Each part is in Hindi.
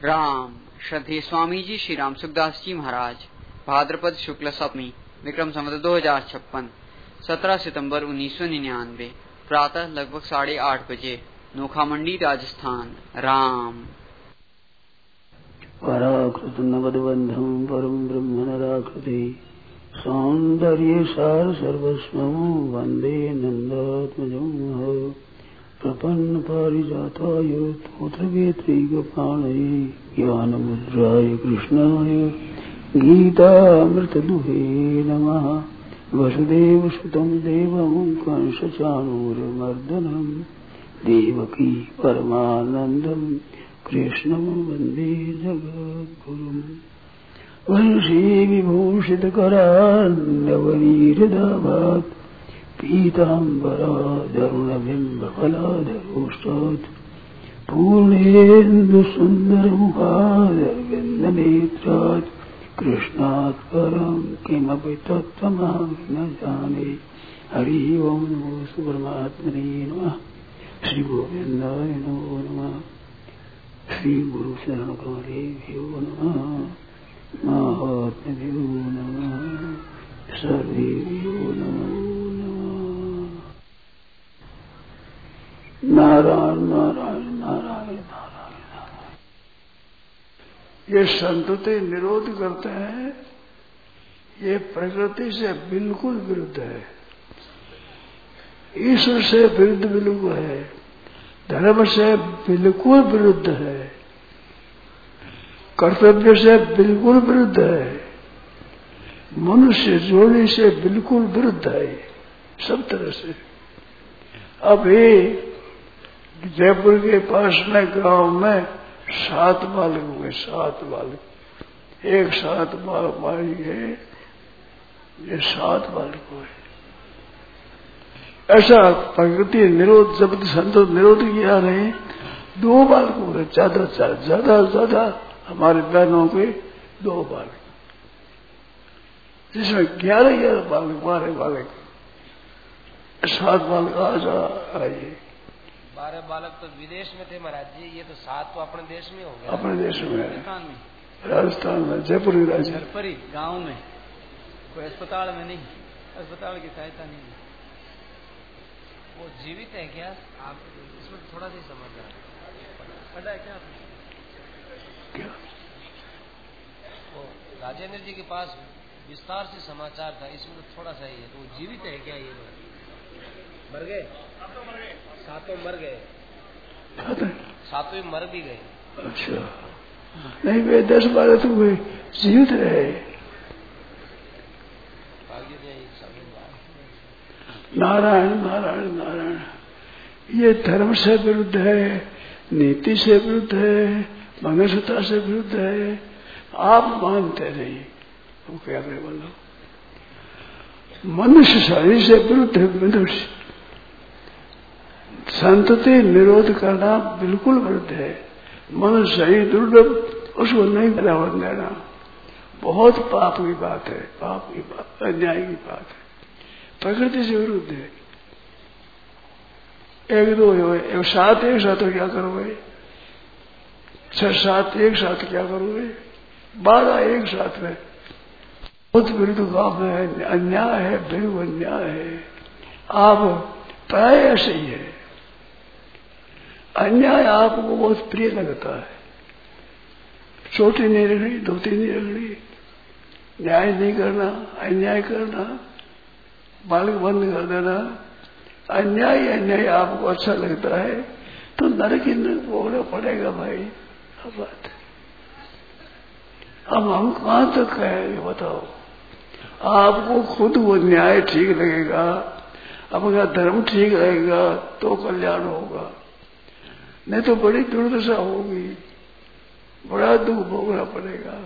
राम। श्रद्धेय स्वामी जी श्री राम सुखदास जी महाराज। भाद्रपद शुक्ल सप्तमी, विक्रम संवत 2056, 17 सितंबर 1999, प्रातः लगभग 8:30 बजे, नोखामंडी राजस्थान। राम। पराकृत नवदबंधम परम ब्रह्म नराकृति सौंदर्य सार सर्वस्वं वंदे नंदात्मजं प्रपन्न पारिजाताय तोत्रवेत्रैकपाणये ज्ञानमुद्राय कृष्णाय गीतामृतदुहे नमः। वसुदेवसुतं देवं कंसचाणूरमर्दनं देवकी परमानन्दं कृष्णं वन्दे जगद्गुरुम्। वंशी विभूषितकरान्नवनीहृदाभात् पीताम्बरादरुणबिम्बफलाधरोष्टात् पूर्णेन्दुसुन्दरमुखादरविन्दनेत्रात् कृष्णात् परं किमपि तत्त्वमहं न जाने। हरि ओं नमो परमात्मने नमः। श्री गोविन्दाय नमो नमः। श्री गुरु शरण कमलेभ्यो नमः। महात्म्यो नमः। सर्वेभ्यो नमो नमः। नारायण नारायण नारायण नारायण। ये संतति निरोध करते हैं, ये प्रकृति से बिल्कुल विरुद्ध है, ईश्वर से विरुद्ध बिल्कुल है, धर्म से बिल्कुल विरुद्ध है, कर्तव्य से बिल्कुल विरुद्ध है, मनुष्य जोड़ी से बिल्कुल विरुद्ध है, सब तरह से। अब ये जयपुर के पास में गांव में 7 बालक हुए, 7 बालक, एक 7 बालक है, ये 7 बालक हुए। ऐसा प्रकृति निरोध, जब संतोष निरोध किया नहीं, 2 बालक हुए, ज्यादा हमारे बहनों के 2 बालक, जिसमें 11 बालक, 12 बालक, 7 बालक आज आइए। 12 बालक तो विदेश में थे महाराज जी, ये तो 7 तो अपने देश में हो गया। अपने देश में, राजस्थान में, जयपुर की राजस्थान गांव में, कोई अस्पताल में नहीं, अस्पताल की सहायता नहीं। वो जीवित है क्या? आप इसमें थोड़ा सा समझ आ पता है क्या? वो राजेंद्र जी के पास विस्तार से समाचार था, इसमें तो थोड़ा सा ही है। तो वो जीवित है क्या? ये मर गए? 7 मर गए, 7 मर भी गए। अच्छा, नहीं वे 10-12 तो हुए जीवित रहे। नारायण नारायण नारायण। ये धर्म से विरुद्ध है, नीति से विरुद्ध है, मनुष्यता से विरुद्ध है। आप मानते नहीं, वो क्या करे बोलो। मनुष्य शरीर से विरुद्ध है। मनुष्य संतति निरोध करना बिल्कुल विरुद्ध है। मनुष्य शरीर दुर्लभ, उसको नहीं बराबर देना बहुत पाप की बात है, पाप की बात, अन्याय की बात है, प्रकृति से विरुद्ध है। 1-2 हो, 7 एक साथ तो क्या करोगे? 6-7 एक साथ क्या करोगे? 12 एक साथ में बहुत विरुद्ध काम है, अन्याय है, बिल्कुल अन्याय है। आप प्राय ऐसे ही है, अन्याय आपको बहुत प्रिय लगता है। चोटी नहीं रखनी, धोती नहीं रखनी, न्याय नहीं करना, अन्याय करना, बालक बंद कर देना, अन्याय आपको अच्छा लगता है तो नरक ही नरक भोगना पड़ेगा भाई। अब बात अब हम कहां तक कहेंगे बताओ? आपको खुद वो न्याय ठीक लगेगा, अपना धर्म ठीक लगेगा तो कल्याण होगा, नहीं तो बड़ी दुर्दशा होगी, बड़ा दुख भोगना पड़ेगा।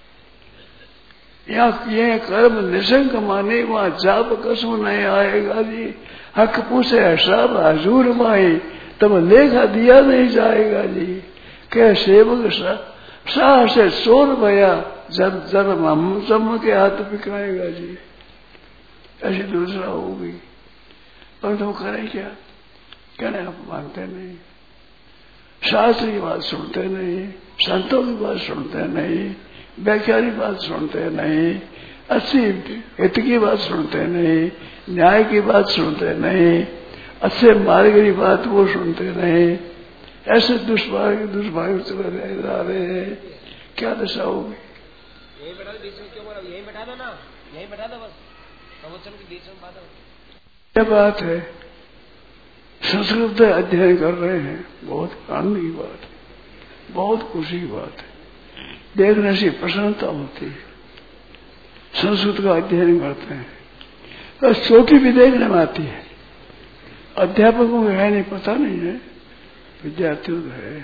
यहाँ ये कर्म निशंक माने, वहां जाप कसम नहीं आएगा जी। हक पूछे सब हजूर माई, तब लेखा दिया नहीं जाएगा जी। कह सेवक शाह से चोर भया, जब जन्म हम सब के हाथ पिकाएगा जी। ऐसी दूसरा होगी, पर तो करें क्या? कहने आप मानते नहीं। शास्त्र की बात सुनते नहीं, संतों की बात सुनते नहीं, व्याख्या की बात सुनते नहीं, अच्छी हित की बात सुनते नहीं, न्याय की बात सुनते नहीं, अच्छे मार्ग की बात वो सुनते नहीं, ऐसे दुष्भाग्य चले जा रहे हैं। क्या दशा होगी? यही बैठा दो बीच में, क्यों बोला? यही बैठा दो ना, यही बैठा दो बस, प्रवचन के बीच में बात हो। क्या बात है? संस्कृत अध्ययन कर रहे हैं, बहुत आनंद की बात है, बहुत खुशी की बात है, देखने से प्रसन्नता होती है। संस्कृत का अध्ययन करते हैं तो चोटी भी देखने में आती है। अध्यापकों को है नहीं, पता नहीं है, विद्यार्थियों को है।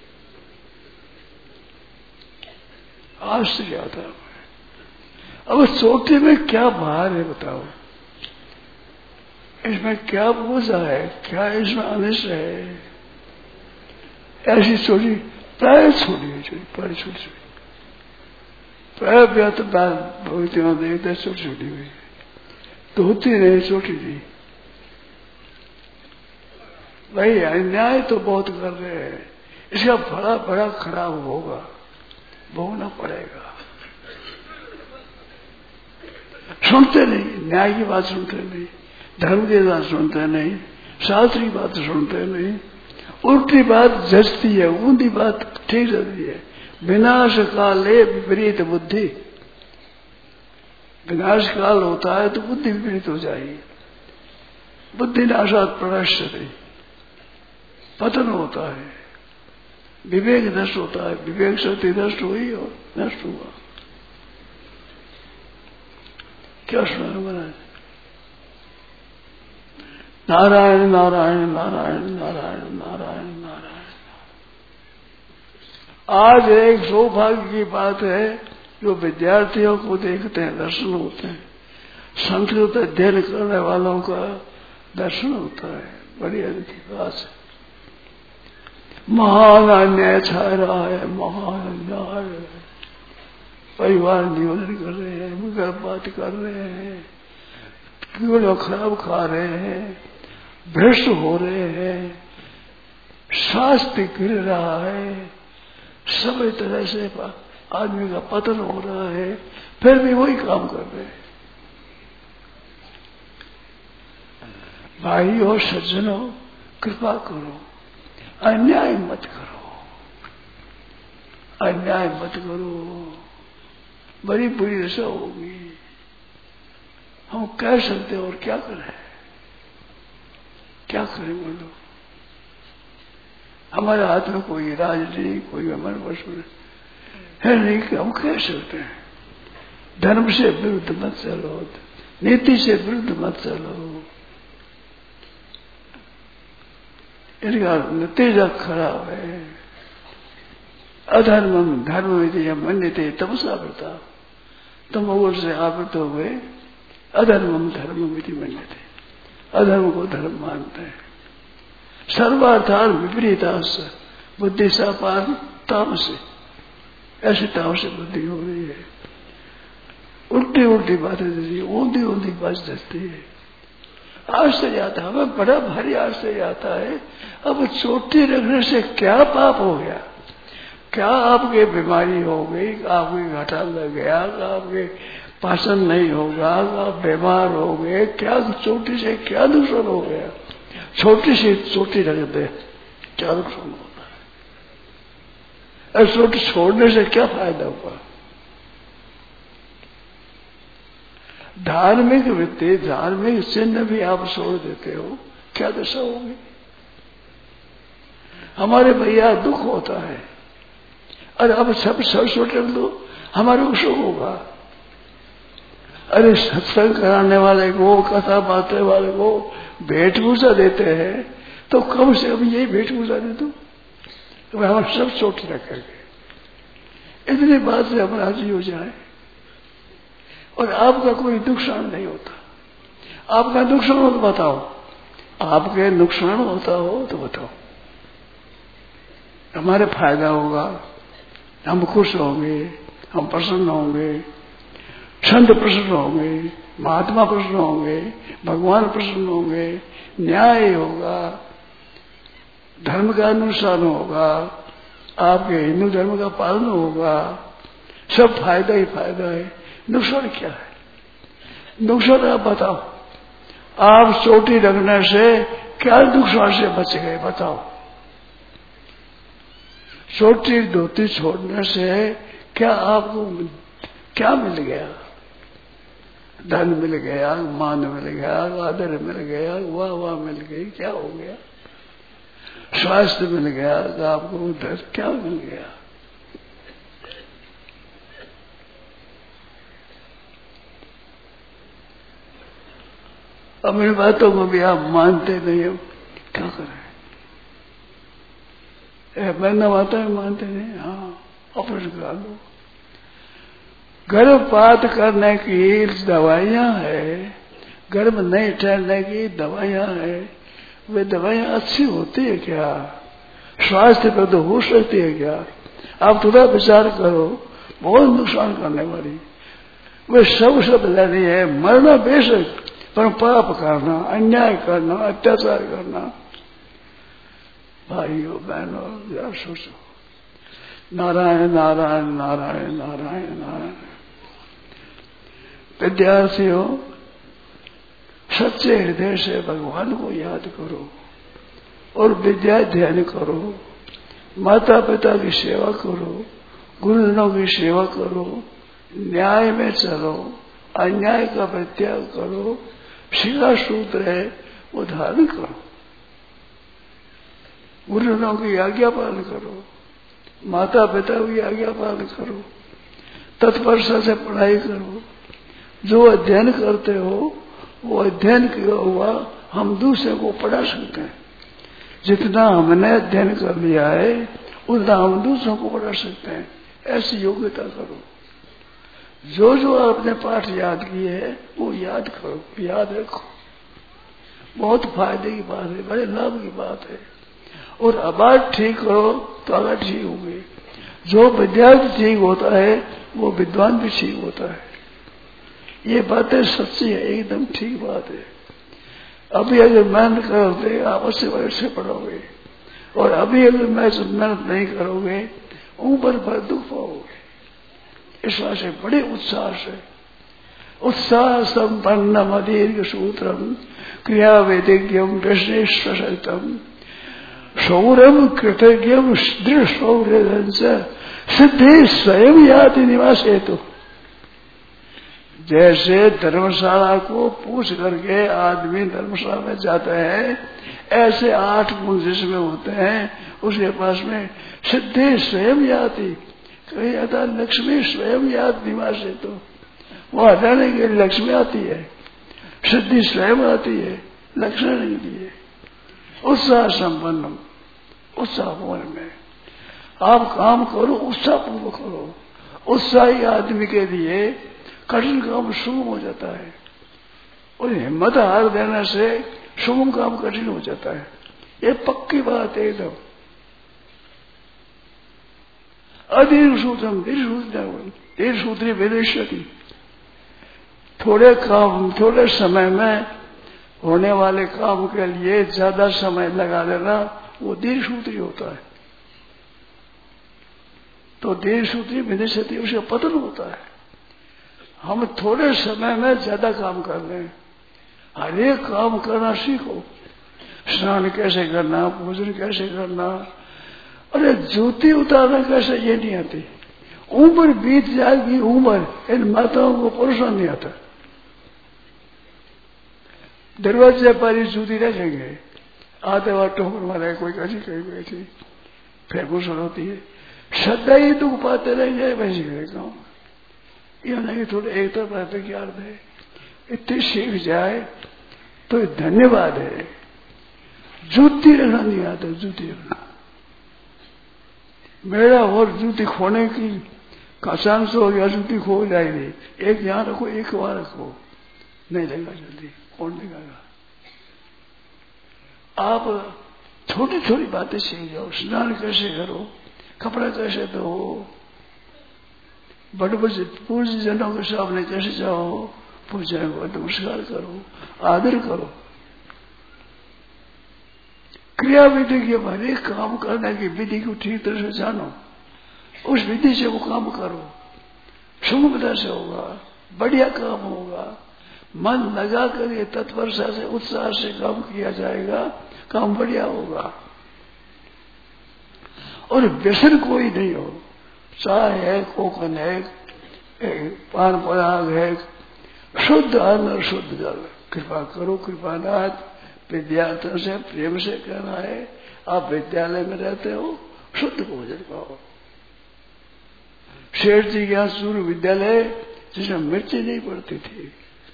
आश्चर्य आता है। अब चोटी में क्या भार है बताओ? इसमें क्या बोझा है, क्या इसमें अनिष्ट है? ऐसी चोटी प्राय छोटी है, प्राय छोटी छोटी, प्राय व्यात भगवती में देखते छोटी छोटी हुई, तो होती नहीं, छोटी थी। भाई अन्याय तो बहुत कर रहे हैं, इसका बड़ा बड़ा खराब होगा, भोगना पड़ेगा। सुनते नहीं, न्याय की बात सुनते नहीं, धर्म की बात सुनते नहीं, शास्त्र की बात सुनते नहीं, उल्टी बात जचती है, ऊंधी बात ठीक रहती है। विनाश काले विपरीत बुद्धि, विनाश काल होता है तो बुद्धि विपरीत हो जाएगी। बुद्धि नाशात प्रनश्यते, पतन होता है, विवेक नष्ट होता है, विवेक शक्ति नष्ट हुई और नष्ट हुआ। क्या सुना महाराज? नारायण नारायण नारायण नारायण नारायण नारायण। आज एक सौभाग्य की बात है, जो विद्यार्थियों को देखते हैं दर्शन होते हैं, संस्कृत अध्ययन करने वालों का दर्शन होता है, बड़ी अच्छी बात है। महान अन्याय छा रहा है, महान अन्याय। परिवार नियोजन कर रहे हैं, गर्भपात कर रहे हैं, कीड़े खराब खा रहे हैं, भ्रष्ट हो रहे हैं, स्वास्थ्य गिर रहा है, सभी तरह से आदमी का पतन हो रहा है, फिर भी वही काम कर रहे हैं। भाई और सज्जनों, कृपा करो, अन्याय मत करो, अन्याय मत करो, बड़ी बुरी दशा होगी। हम कह सकते और क्या करें? क्या करें बोलो? हमारे हाथ में कोई राज नहीं, कोई हमारे वश में है नहीं कि हम कह सकते हैं। धर्म से विरुद्ध मत चलो, नीति से विरुद्ध मत चलो, इनका नतीजा खराब है। अधर्मम धर्म विधि मन्यते तमसा आवृता, तुम ओर से आवृत हो गए। अधर्मम धर्म विधि मन्यते, अधर्म को धर्म मानते हैं। सर्वार्थान विपरीतास बुद्धि सापार तामस, ऐसी तामस से बुद्धि हो रही है। उल्टी उल्टी बातें देती, ऊंधी ऊंधी बात दसती है। आश्चर्य आता है, हमें बड़ा भारी आश्चर्य आता है। अब चोटी रखने से क्या पाप हो गया? क्या आपके बीमारी हो गई, आपके घाटा लग गया, आपके पाचन नहीं होगा, आप बीमार हो गए, क्या चोटी से क्या नुकसान हो गया? छोटी सी चोटी रख दे, क्या नुकसान होता है? और चोटी छोड़ने से क्या फायदा हुआ? धार्मिक वृत्ति, धार्मिक चिन्ह भी आप छोड़ देते हो, क्या दशा होगी? हमारे भैया दुख होता है, अरे अब सब छोड़ दो, हमारे को सुख होगा। अरे सत्संग कराने वाले को, कथा बांटने वाले को भेंट पूजा देते हैं, तो कम से कम यही भेंट पूजा दे दो, तो हम सब चोट रखेंगे। इतनी बात से हम राजी हो जाए और आपका कोई नुकसान नहीं होता। आपका नुकसान हो तो बताओ, आपके नुकसान होता हो तो बताओ, हमारे फायदा होगा, हम खुश होंगे, हम प्रसन्न होंगे, संत प्रसन्न होंगे, महात्मा प्रसन्न होंगे, भगवान प्रसन्न होंगे, न्याय होगा, धर्म का अनुष्ठान होगा, आपके हिंदू धर्म का पालन होगा, सब फायदा ही फायदा है। नुकसान क्या है? नुकसान आप बताओ। आप चोटी रखने से क्या नुकसान से बच गए बताओ? चोटी धोती छोड़ने से क्या आपको क्या मिल गया? धन मिल गया, मान मिल गया, आदर मिल गया, वाह वाह मिल गई, क्या हो गया? स्वास्थ्य मिल गया, आपको उधर क्या मिल गया? अब इन बातों को भी आप मानते नहीं हो, क्या करें? मरना माता है, मानते नहीं। हाँ, ऑपरेशन करा लो। गर्भपात करने की दवाइयां है, गर्भ नहीं ठहरने की दवाइयां है। वे दवाइयां अच्छी होती है क्या? स्वास्थ्य पर तो हो सकती है क्या? आप थोड़ा विचार करो, बहुत नुकसान करने वाली। वे सब लेनी है, मरना बेशक, पर पाप करना, अन्याय करना, अत्याचार करना। भाइयों बहनों, जरा सोचो। नारायण नारायण नारायण नारायण नारायण। विद्यार्थियों, सच्चे हृदय से भगवान को याद करो और विद्या ध्यान करो। माता पिता की सेवा करो, गुरुजनों की सेवा करो, न्याय में चलो, अन्याय का परित्याग करो, शिला सूत्र है वो धारण करो, गुरुजनों की आज्ञा पालन करो, माता पिता की आज्ञा पालन करो, तत्परता से पढ़ाई करो। जो अध्ययन करते हो वो अध्ययन किया हुआ हम दूसरे को पढ़ा सकते हैं। जितना हमने अध्ययन कर लिया है उतना हम दूसरों को पढ़ा सकते हैं। ऐसी योग्यता करो। जो जो आपने पाठ याद किए है वो याद करो, याद रखो। बहुत फायदे की बात है, बड़े लाभ की बात है। और आवाज ठीक करो तो आगे ठीक होंगे। जो विद्यार्थी ठीक होता है वो विद्वान भी ठीक होता है। ये बातें सच्ची है, एकदम ठीक बात है। अभी अगर मेहनत करोगे आप अच्छे से पढ़ोगे, और अभी अगर मेहनत नहीं करोगे ऊपर पर दुख पाओगे। इस वजह से बड़े उत्साह से, उत्साह संपन्न मदीर्घ सूत्रम क्रिया वैदिक्यम प्रश्नेश्वरतम शौरम कृतज्ञम दृढ़ शौर्य सिद्धि स्वयं याति निवास हेतु। जैसे धर्मशाला को पूछ करके आदमी धर्मशाला में जाता है, ऐसे 8 गुण जिसमें होते हैं उसके पास में सिद्धि स्वयं याति, कहीं आता लक्ष्मी स्वयं याद निवास है। तो वो हटाने के लिए लक्ष्मी आती है, सिद्धि स्वयं आती है, लक्षण नहीं दिए। उत्साह संपन्न, उत्साह मन में आप काम करो, उत्साह पूर्वक करो। उत्साही आदमी के लिए कठिन काम सुगम हो जाता है, और हिम्मत हार देने से सुगम काम कठिन हो जाता है। ये पक्की बात है एकदम। अधीर सूत्रम दीर्घ सूत्री विदेशती। थोड़े काम थोड़े समय में होने वाले काम के लिए ज्यादा समय लगा देना वो दीर्घ सूत्री होता है। तो दीर्घ सूत्री विदेशती उसका पतन होता है। हम थोड़े समय में ज्यादा काम कर रहे हैं। हर एक काम करना सीखो। स्नान कैसे करना, भोजन कैसे करना, अरे जूती उतारना कैसे ये नहीं आती। उम्र बीत जाएगी, उम्र इन माताओं को पुरुषों नहीं आता। दरवाजे पर ही जूती रखेंगे, आते बार ठोकर मारे, कोई कैसी कहीं बैठी, फिर गुस्सा होती है। श्रद्धा ही दुख पाते रह जाए वैसे करेगा। यह नहीं थोड़े एक तरफ रहते क्या अर्थ है। इतनी सीख जाए तो धन्यवाद है। जूती रखना नहीं आता, जूती रखना मेरा और जूती खोने की का चांस हो गया। जूती खो जाएगी, एक यहां रखो, एक वहां रखो, नहीं लगेगा जल्दी, कौन लगेगा। आप छोटी छोटी बातें सीख जाओ। स्नान कैसे करो, कपड़ा कैसे धो, बड़े बड़े पूज्य जनों के सामने कैसे जाओ, पूजा को नमस्कार करो, आदर करो। क्रिया विधि के हर एक काम करने की विधि को ठीक तरह से जानो, उस विधि से वो काम करो, सुगमता से होगा, बढ़िया काम होगा। मन लगा कर ये तत्परता से उत्साह से काम किया जाएगा, काम बढ़िया होगा। और व्यसन कोई नहीं हो, चाय है, कोकन है, पान पराग है, शुद्ध अन्न और शुद्ध जल। कृपा करो कृपानाथ, विद्यार्थियों से प्रेम से कहना है, आप विद्यालय में रहते हो, शुद्ध भोजन पाओ। शेठ जी के यहाँ सूर्य विद्यालय जिसमें मिर्ची नहीं पड़ती थी,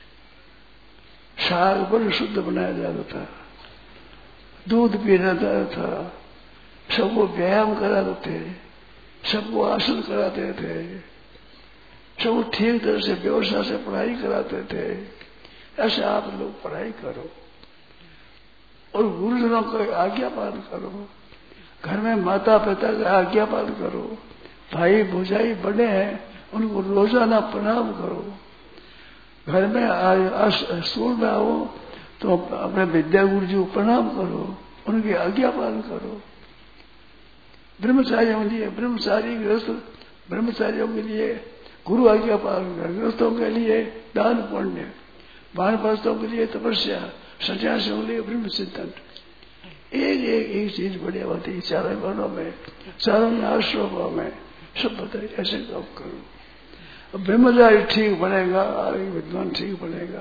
साग बड़ा शुद्ध बनाया जाता था, दूध पीना जाता था, सबको व्यायाम कराते थे, सबको आसन कराते थे, सबको ठीक तरह से व्यवस्था से पढ़ाई कराते थे। ऐसे आप लोग पढ़ाई करो और गुरुजनों का आज्ञा पालन करो, घर में माता पिता का आज्ञा पालन करो, भाई भौजाई बड़े हैं उनको रोजाना प्रणाम करो। घर में स्कूल में आओ तो अपने विद्या गुरु जी को प्रणाम करो, उनकी आज्ञा पालन करो। ब्रह्मचारियों के लिए ब्रह्मचारी गृहस्थ, ब्रह्मचारियों के लिए गुरु आज्ञा पालन कर, गृहस्थों के लिए दान पुण्य, वानप्रस्थों के लिए तपस्या, सन्यासियों के लिए ब्रह्म चिंतन। एक चीज बढ़िया होती है चारों वर्णों में, चारों आश्रमों में सब बताइए ऐसे काम करो। ब्रह्मचारी ठीक बनेगा, आगे विद्वान ठीक बनेगा।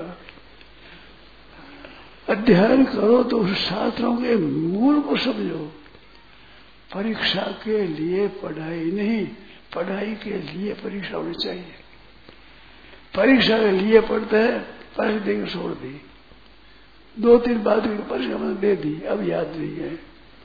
अध्ययन करो तो उस शास्त्रों के मूल को समझो। परीक्षा के लिए पढ़ाई नहीं, पढ़ाई के लिए परीक्षा होनी चाहिए। परीक्षा के लिए पढ़ते हैं, परीक्षा देकर छोड़ दी, 2-3 बात की परीक्षा मैंने दे दी, अब याद नहीं है।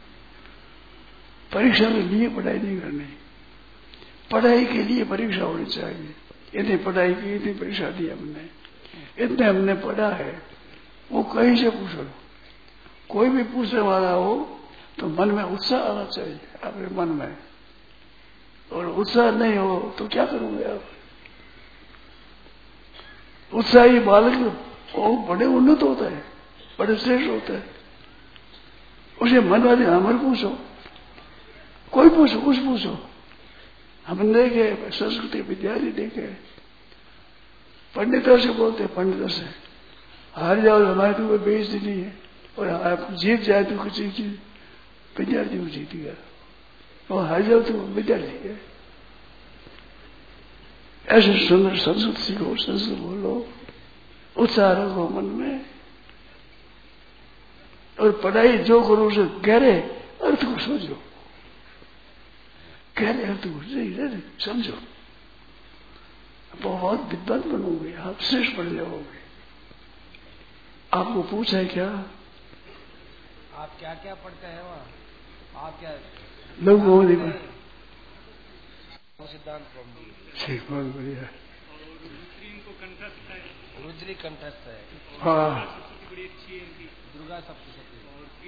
परीक्षा के लिए पढ़ाई नहीं करनी, पढ़ाई के लिए परीक्षा होनी चाहिए। इतनी पढ़ाई की, इतनी परीक्षा दी हमने, इतने हमने पढ़ा है, वो कहीं से पूछ लो। कोई भी पूछने वाला हो तो मन में उत्साह आना चाहिए आपके मन में, और उत्साह नहीं हो तो क्या करोगे आप? उत्साही बालक वो बड़े उन्नत होता है, बड़े श्रेष्ठ होता है। उसे मन वाले हमारे पूछो, कोई पूछो, कुछ पूछो। हम देखे संस्कृति विद्यार्थी देखे, पंडितों से बोलते, पंडितों से हार जाओ हमारे तो कोई बेइज्जती नहीं है, और आप जीत जाए तो कुछ चीज विद्यार्थी को जीत गया, और हार जाओ तो विद्यार्थी है। ऐसे सुंदर संस्कृत सीखो, संस्कृत बोलो, उत्साह रखो मन में, और पढ़ाई जो करो उसे गहरे अर्थ को समझो, गहरे अर्थ को समझो, बहुत विद्वान बनोगे आप, श्रेष्ठ बन जाओगे। आपको पूछा है क्या? आप क्या क्या पढ़ते हैं वहाँ? आप क्या लोग सिद्धांत ठीक, बहुत बढ़िया। रुद्री कंठस्थ है, हाँ, दुर्गा सप्तशती,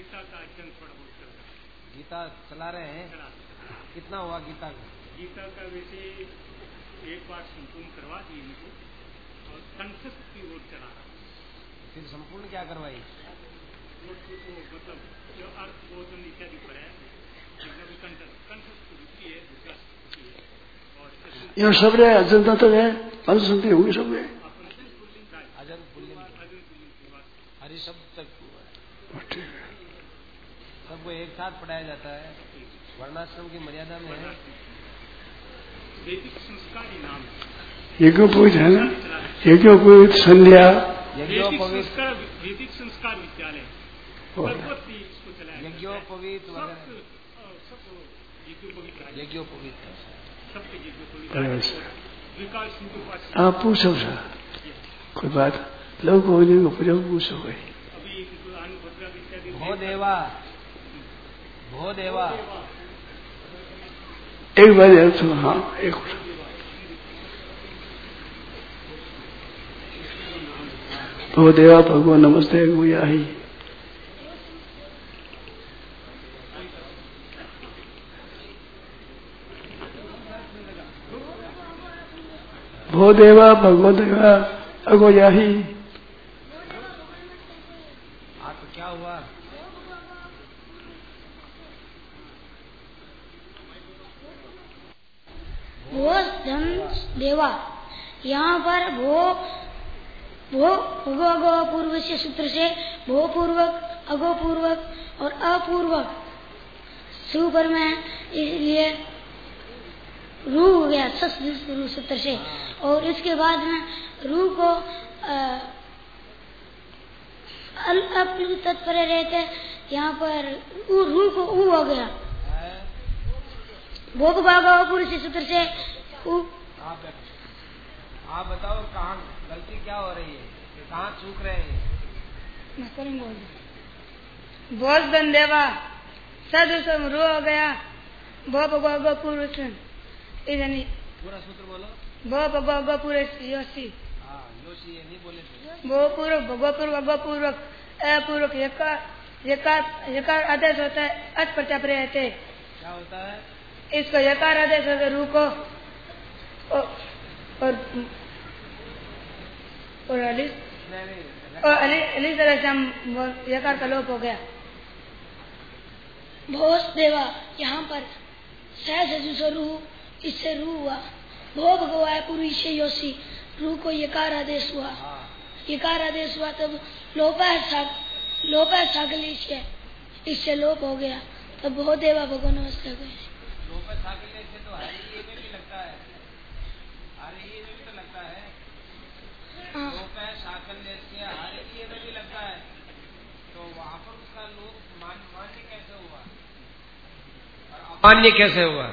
गीता चला रहे हैं। कितना हुआ गीता का? गीता का वैसे एक बार संपूर्ण करवा दी इनको, और कंठस्थ की ओर चला रहा। फिर संपूर्ण क्या करवाई? मतलब जो अर्थ बोधन इत्यादि पर है, कंठस्थ रुचि है, दूसरा है, और यहाँ सब रहे अजंता तक है, पंच सुनते होंगे सब रहे, अजंत पुल्लिंग हरि शब्द तक हुआ है। सबको एक साथ पढ़ाया जाता है, वर्णाश्रम की मर्यादा में है। वैदिक संस्कार ही नाम है, यज्ञोपवीत है ना, यज्ञोपवीत संध्या, वैदिक संस्कार विद्यालय भगवती इसको चलाया, यज्ञोपवीत वगैरह, यज्ञोपवीत आप पूछो सर, कोई बात लोग को पूछो भाई। भो देवा, भो देवा, एक बार तो हाँ, एक भो देवा भगवान नमस्ते गुया ही। भो देवा भगवत अगोया ही। आपको क्या हुआ? भो धन देवा। यहाँ पर भो अगो पूर्व से सूत्र से भो पूर्वक, अगो पूर्वक और अपूर्वक सुपर में, इसलिए रू हो गया रू सूत्र से। और इसके बाद में रू को अप्लु तत्पर रहते, यहाँ पर रू को ऊ हो गया। भोग भागा पुरुष सूत्र से ऊ। आप बताओ कहाँ गलती क्या हो रही है, कहाँ चूक रहे हैं? भोज धन देवा सदुसम रू हो गया। भोग भागा पुरुष इधर पूरा सूत्र बोलो। भोग भागा पुरुष योशी। हाँ योशी ये नहीं बोले थे। भो पूर्वक भगो पूर्वक गो पूर्वक अपूर्वक यकार आदेश होता है, अच प्रत्याप रहते। क्या होता है? इसको यकार आदेश होता है, रू को और अली तरह से हम यकार का लोप हो गया। भोज देवा, यहाँ पर सह रू, इससे रू हुआ। भो भगवान पूर्व से योशी, रू को यकार आदेश हुआ। यकार आदेश हुआ तब लोप है सागली से, इससे लोप हो गया। तब भो देवा भगवान नमस्कार गए। लोप है सागली से तो हरी ये में भी लगता है, हरी ये में भी तो लगता है। लोप है सागल्य से हरी ये में भी लगता है, तो वहाँ पर उसका लोप मान्य कैसे हुआ और अमान्य कैसे हुआ?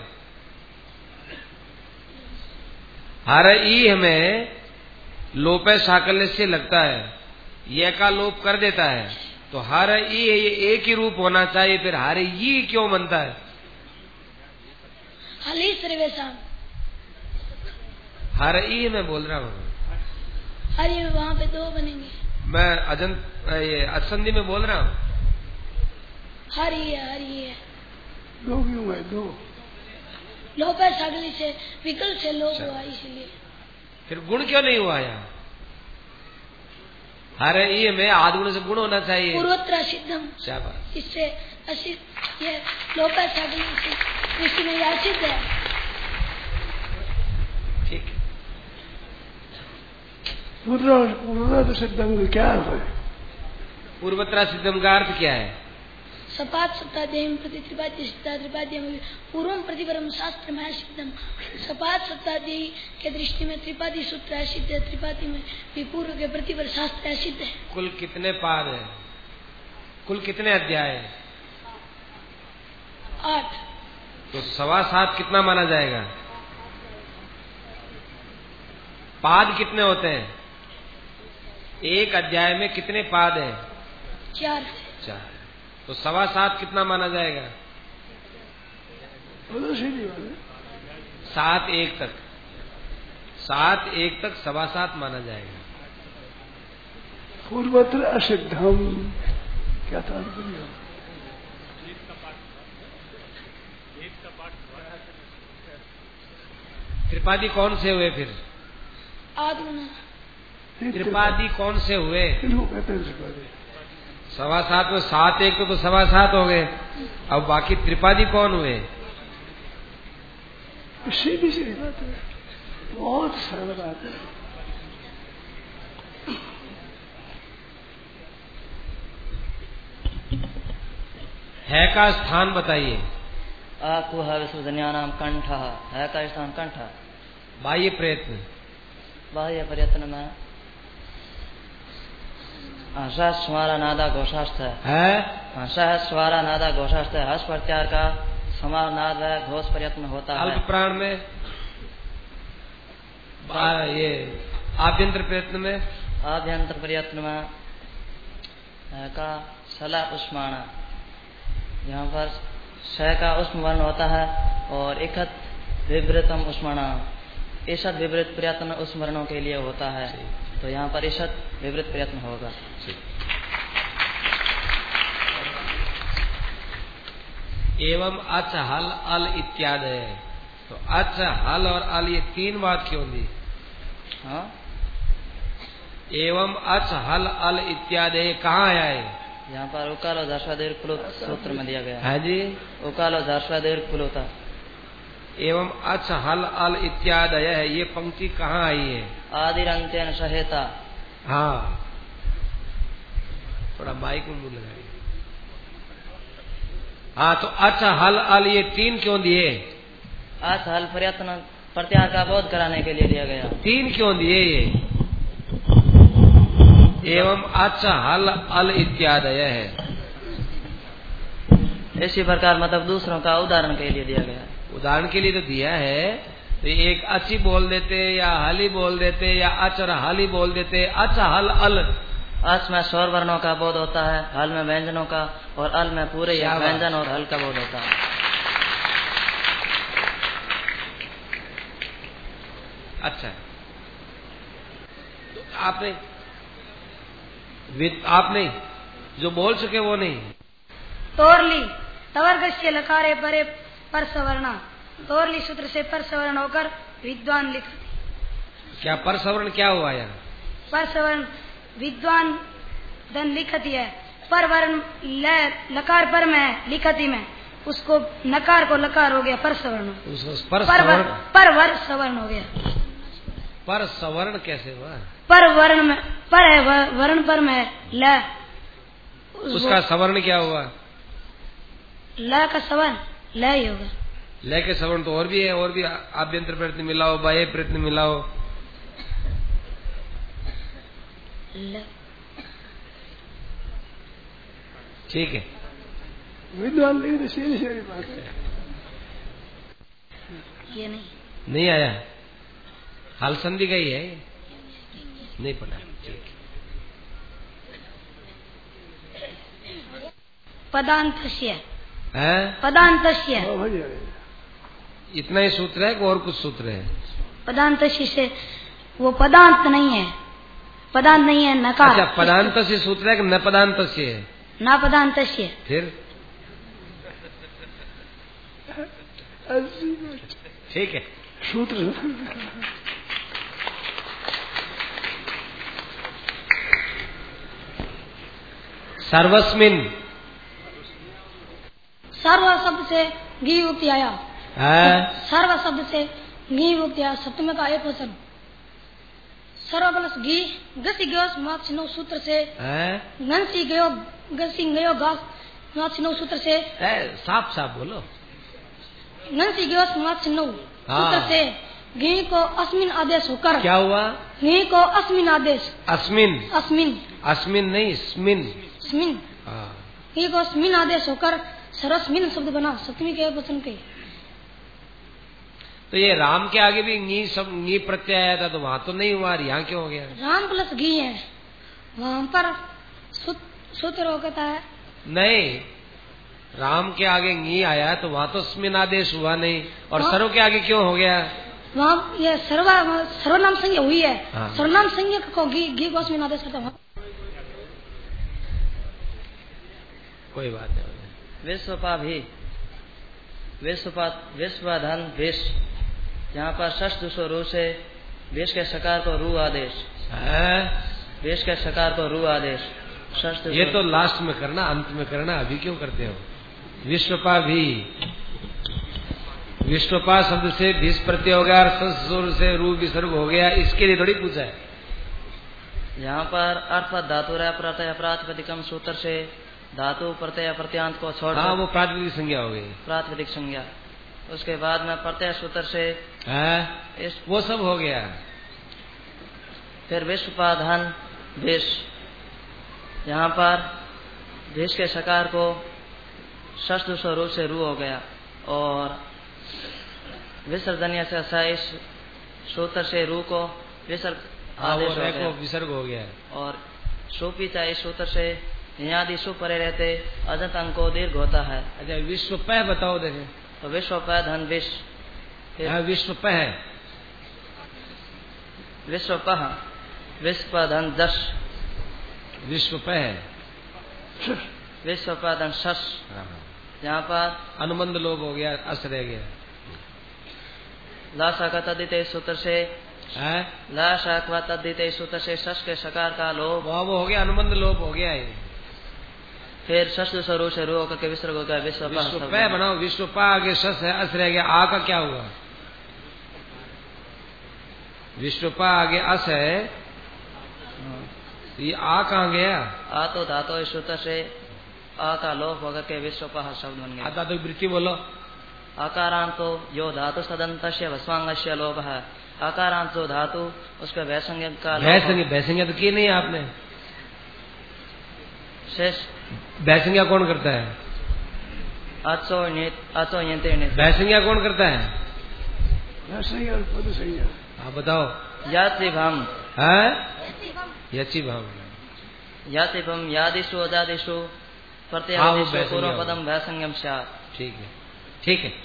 हर ई में लोप साकल्य से लगता है, ये का लोप कर देता है, तो हर ई ये एक ही रूप होना चाहिए, फिर हर ई क्यों बनता है? हर ई मैं बोल रहा हूँ, हर ई वहाँ पे दो बनेंगे। मैं ये असंधि में बोल रहा हूँ। हर ई है दो क्यों है? दो लोप है सागली से, विकल्प से लोप हुआ, इसलिए। फिर गुण क्यों नहीं हुआ यहाँ? हर ई में आदगुण से गुण होना चाहिए। पूर्वोत्तर सिद्धम, शाबाश। इससे असिद्ध, ये लोप है सागली से, इसमें यह सिद्ध है। ठीक। पूर्वोत्तर सिद्धम का क्या है? पूर्वोत्तर सिद्धम का अर्थ क्या है? सपात सप्तादेह प्रति त्रिपाद्य सिद्धा त्रिपाद्य पूर्वम प्रतिपरम शास्त्र में सिद्धम। सपात सप्तादेह के दृष्टि में त्रिपादी सूत्र है सिद्ध है, त्रिपादी में भी पूर्व के प्रतिपर शास्त्र है सिद्ध है। कुल कितने पाद है? कुल कितने अध्याय है? 8। तो 7.25 कितना माना जाएगा? पाद कितने होते हैं? एक अध्याय में कितने पाद है? 4। तो 7.25 कितना माना जाएगा? 7-1 तक, 7-1 तक 7.25 माना जाएगा। पूर्वोत्तर असिद्धम क्या तात्पर्य? त्रिपादी कौन से हुए फिर? आदगुण। त्रिपादी कौन से हुए? कहते हैं 7.25 में 7-1 तो 7.25 हो गए। अब बाकी त्रिपादी कौन हुए? सीधी सी बात है, बहुत सरल बात है का स्थान बताइए। आकुह विश्वजन्यानाम कंठ, है का स्थान कंठ। बाह्य प्रयत्न, बाह्य प्रयत्न में स्वारा नादा घोषास्थ है। स्वारा नादा घोषास्थ है। हर्ष प्रत्यार का समार नाद है, घोष प्रयत्न होता है। अल्प प्राण में ये आभ्यंतर प्रयत्न में, आभ्यंतर प्रयत्न में का सला उष्माणा, यहाँ पर स का उष्म वर्ण होता है और एकत विवृतम उष्माणा, ईषद विवृत प्रयत्न उस वर्णों के लिए होता है, तो यहाँ पर ईषद विवृत प्रयत्न होगा। एवं अच हल अल इत्यादि, तो अच हल और अल ये 3 बात क्यों दी? हाँ, एवं अच हल अल इत्यादि कहाँ आया है? यहाँ पर उकालो दर्शवादेर कुलुत सूत्र में दिया गया है जी। उकालो दर्शवादेर कुलुता, एवं अच हल अल इत्यादय है, ये पंक्ति कहाँ आई है? आदिरंत्यन सहेता। हाँ, थोड़ा माइक में मुंह लगाइए। हाँ, तो अच हल अल ये 3 क्यों दिए? अच हल प्रयत्न प्रत्याहार का बोध कराने के लिए दिया गया। 3 क्यों दिए ये? एवं अच हल अल इत्यादय है, इसी प्रकार मतलब दूसरों का उदाहरण के लिए दिया गया। उदाहरण के लिए तो दिया है। तो एक अच्छी बोल देते या हली बोल देते या अच और हली बोल देते। अच हल अल, अच में स्वर वर्णों का बोध होता है, हल में व्यंजनों का, और अल में पूरे व्यंजन और हल का बोध होता है। अच्छा, तो आपने जो बोल सके वो नहीं। तोरली तवर्गस्य लकारे परे पर सवर्णा, तोरली सूत्र से पर सवर्ण होकर विद्वान लिखती। क्या पर सवर्ण क्या हुआ यहाँ? पर सवर्ण विद्वान धन लिखती है, पर वर्ण लकार पर में है, लिखती में उसको नकार को लकार हो गया, पर सवर्ण। पर वर सवर्ण हो गया। पर सवर्ण कैसे हुआ? पर वर्ण में पर है, वर्ण पर में है ल, उसका सवर्ण क्या हुआ? ल का सवर्ण ल ही होगा। ल के सवर्ण तो और भी है, और भी आभ्यंतर प्रयत्न मिलाओ, बाह्य प्रयत्न मिलाओ। ल ठीक है, विद्वान लेकिन सीधी बात है, ये नहीं आया। हाल संधि का ही है, नहीं पढ़ा। ठीक, पदांतस्य है पदांतस्य, इतना ही सूत्र है कि और कुछ सूत्र है? पदांतस्य से वो पदांत नहीं है, पदांत नहीं है नकार। अच्छा, पदांत से सूत्र है कि न पदांत से है? ना पदांतस्य। फिर ठीक है, सूत्र सर्वस्मिन, सर्व शब्द से घी युक्ति आया। सर्व शब्द से घी युक्ति आया, सप्तम का एक वचन। सर्व प्लस घी गसी गयो मार्क्स 9 सूत्र से, गंसी गयो गसी गयो घास मार्क्स 9 सूत्र से। साफ साफ बोलो। गंसी गयो मार्क्स 9 सूत्र से घी को अस्मिन आदेश होकर क्या हुआ? घी को अस्मिन आदेश, अस्मिन, अस्मिन अस्मिन नहीं स्मिन, स्मिन, घी को अस्मिन आदेश होकर सरस्मिन शब्द बना, सप्तमी के वचन के। तो ये राम के आगे भी नी प्रत्यय आया था, तो वहां तो नहीं हुआ, यहाँ क्यों हो गया? राम प्लस घी है, वहां पर सूत्र होता है। नहीं, राम के आगे नी आया तो वहां तो स्मिन आदेश हुआ नहीं, और सर्व के आगे क्यों हो गया? वहाँ ये सर्वनाम संज्ञा हुई है। हाँ। सर्वनाम संज्ञा को घी को अस्मिन आदेश करता। कोई बात नहीं। विश्वपा भी विश्वधन विष, यहाँ पर षष्ठ रू से विष के सकार को रू आदेश, विष के सकार को रू आदेश। षष्ठ ये तो लास्ट में करना, अंत में करना, अभी क्यों करते हो? विश्वपा भी, विश्वपा शब्द से विष प्रत्यय हो गया और षष्ठ से रू विसर्ग हो गया, इसके लिए थोड़ी पूछा है। यहाँ पर अर्थ धातु प्रत्यय प्रातिपदिकम सूत्र से धातु प्रत्यय प्रत्यांत को छोड़, हाँ, वो प्रातिपदिक संज्ञा हो गई, प्रातिपदिक संज्ञा। उसके बाद में प्रत्यय सूत्र से वो सब हो गया। फिर विश्वपाधन विष, यहाँ पर विष के सकार को षष्ठ स्वरूप से रू हो गया, और विसर्जनीय से इस सूत्र से रू को विसर्ग आदेश हो गया, विसर्ग हो गया। और सुपीता इस सूत्र से यदि सु परे रहते अजंत अंक को दीर्घ होता है। अच्छा, विश्वपह बताओ देखें। तो विश्वपह धन विष, विश्वपह, विश्वपह विश्व धन दश, विश्वपह, विश्वपह धन शश। यहाँ पर अनुबंध लोप हो गया, अस रह गया। लाशा का तद्धित सूत्र से, लाशा का तद्धित सूत्र से शश के सकार का लोप, वो हो गया, अनुबंध लोप हो गया है। फिर षष्ठ स्वरूप से रू होकर के विसर्ग हो गया विश्व पै बनाओ। विश्व पा आगे शस है, अस रह गया। आ का क्या हुआ? विश्व पा आगे अस है, ये आ कहाँ गया? आ तो धातो सूत्र से आ का लोप होकर के विश्व पा शब्द बन गया। धातु वृत्ति बोलो। आकारांतो यो धातु सदंतस्य भस्वांगस्य लोभ है। आकारांतो धातु उसका भैसंज्ञ का भैसंज्ञा तो की नहीं आपने। शेष भैसंज्ञा कौन करता है? भैसंज्ञा कौन करता है? आप बताओ। यातिभम है यचिभम यातिभम यादिषु अजादिषु प्रत्ययादिषु पूर्व पदम भैसंज्ञम स्यात्। ठीक है, ठीक है।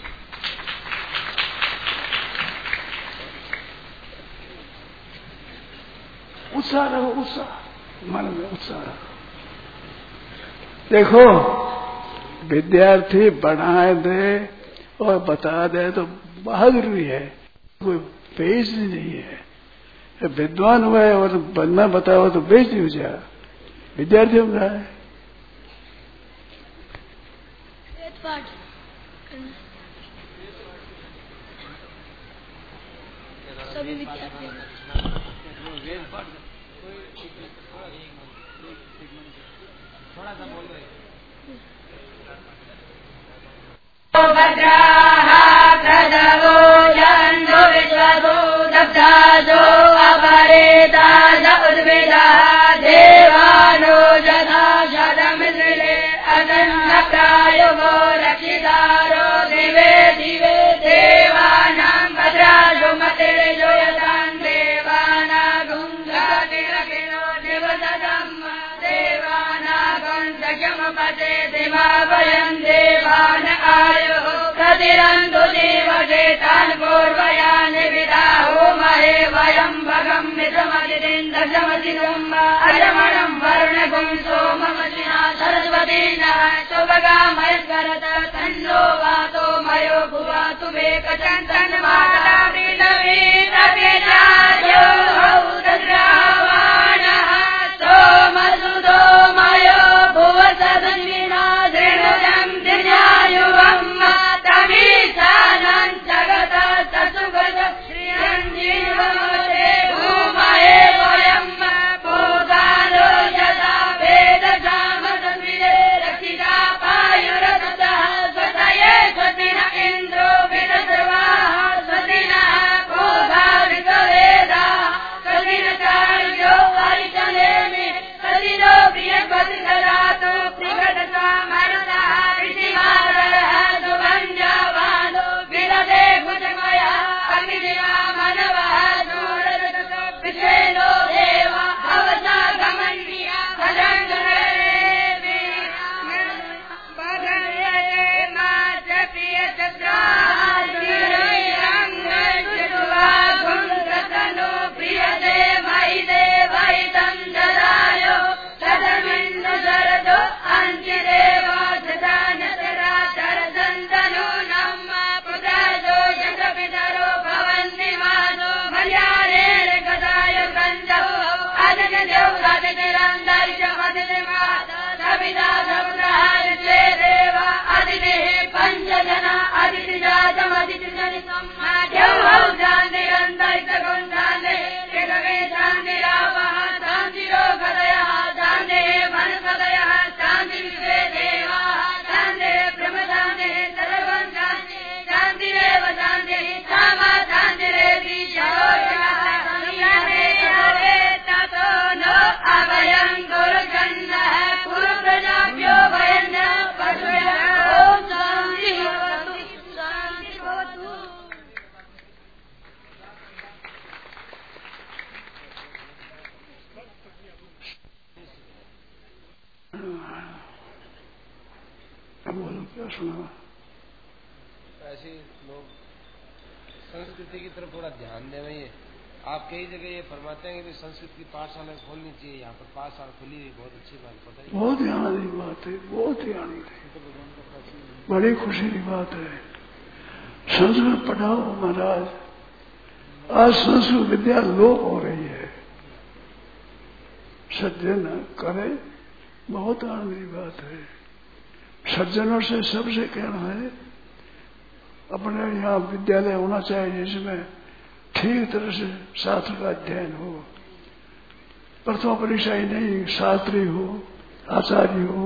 उत्साह रहो, उत्साह मन में उत्साह रहो। देखो विद्यार्थी बढ़ाए दे और बता दे तो बहादुरी है, कोई बेइज्जती नहीं है। विद्वान हुआ है और बनना बताओ तो बेइज्जती हो जाए। विद्यार्थी हो रहा है सभी विद्यार्थी थोड़ा सा बोल रहे प्रदवो जन्तो विश्वतो दब्धाजो अपरेता उद्भिदा देवानो जथा शतमिद्रिले अदन्नप्रायुगो रक्षितारो दिवे दिवे देवानां भद्राजो मतिर्जो यतान् देवानागुं गातिरखिलो निवसतम् देवानागुं सख्यमुपते दिवाभयम् देवान आयो कतिरन्तु देवजेतान् पूर्वयानि विदाहो महे वयम् भगम् मित्रमजितिम् दशमजितुम् अजमणम् वर्णगुं सोममसिना सरस्वतीनः शुभगामयस्करत तन्नो वातो मयो भुवातु वेकचन्तन्माता विलवीतविचार्यो हौतग्रावाणः सोमसुतो मयो भुवसदन्विना दृढजम् दिर्यायुवम् तमीशानम् जगत ससुगत श्रियञ्जीवते भूमये वयम् भूतालो यदा वेदसामसंविदे रक्षिता पायुरतः स्वतये स्वतिन इन्द्रो विदसर्वाः स्वतिनः भूभावितवेदा स्वतिन कार्यो हरितनेमि स्वतिनो प्रियपति ददातु प्रियदसा मरुतः ऋषिमादरः सुभञ्जवानो विदधे भुजमया अग्निदिवा मनवः दूरदतो विषेणो देव अवसा गमन्या भजङ्गरे भजयते माच प्रियचक्रादिरङ्गचित्वा गुङ्गतनो प्रियते मयि देवहितं ददायो सदमिन्दु शरदो अन्तिदेव सदानचराचरसन्तनो नम पुत्रजो यशपितरो भवन्ति मासो मर्यादेन गदाय गन्धो अदनदेव अदितिरन्तरिक्षमदितिमाता सविता समुद्रहारित्वे देव अदितिः पञ्चजना अदितिजातमदितिजनितम् माध्यौ शान्तिरन्तरिक्षगुण्डान्ते जगवे शान्तिरावः शान्तिरो गदयः शान्तिः वनस्पतयः शान्तिर्विश्वे देवाः शान्तिः ब्रह्मशान्तिः सर्वं शान्तिः शान्तिरेव शान्तिः सामा शान्तिरेति शोषः संयमे ततो नो अभयं गुरुचन्दः कुरुप्रजाभ्यो भयं न पशुभ्यः ॐ शान्तिः भवतु शान्तिः भवतु। बोलो क्या सुना? ऐसे लोग संस्कृति की तरफ थोड़ा ध्यान दें। ये आप कई जगह ये फरमाते हैं कि संस्कृत की पाठशाला खोलनी चाहिए। यहाँ पर पाठशाला खुली हुई, बहुत अच्छी बात। पता है, बहुत ही आनंद की बात है, बहुत ही आनंद है, बड़ी खुशी की बात है। संस्कृत पढ़ाओ महाराज। आज संस्कृत विद्या लोप हो रही है। सज्जन करे बहुत आनंद की बात है। सज्जनों से सबसे कहना है अपने यहाँ विद्यालय होना चाहिए जिसमें ठीक तरह से शास्त्र का अध्ययन हो, प्रथमा परीक्षा ही नहीं, शास्त्री हो, आचार्य हो,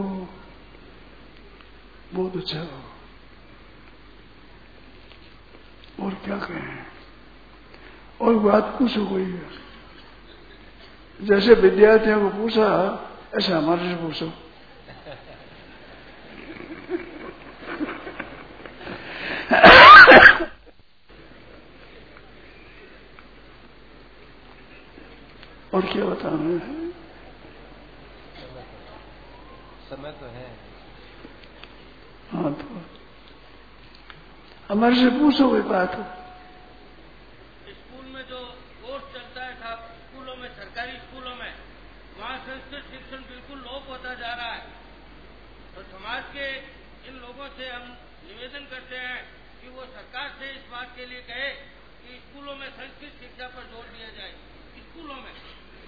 बहुत अच्छा हो। और क्या कहें, और बात पूछो कोई, जैसे विद्यार्थियों को पूछा ऐसे हमारे से पूछो। और क्या बताना है, समय तो है। हाँ तो हमारे से पूछो कोई बात। स्कूल में जो कोर्स चलता है साहब, स्कूलों में, सरकारी स्कूलों में, वहाँ संस्कृत शिक्षण बिल्कुल लोप होता जा रहा है। तो समाज के इन लोगों से हम निवेदन करते हैं कि वो सरकार से इस बात के लिए कहे कि स्कूलों में संस्कृत शिक्षा पर जोर दिया जाए। स्कूलों में,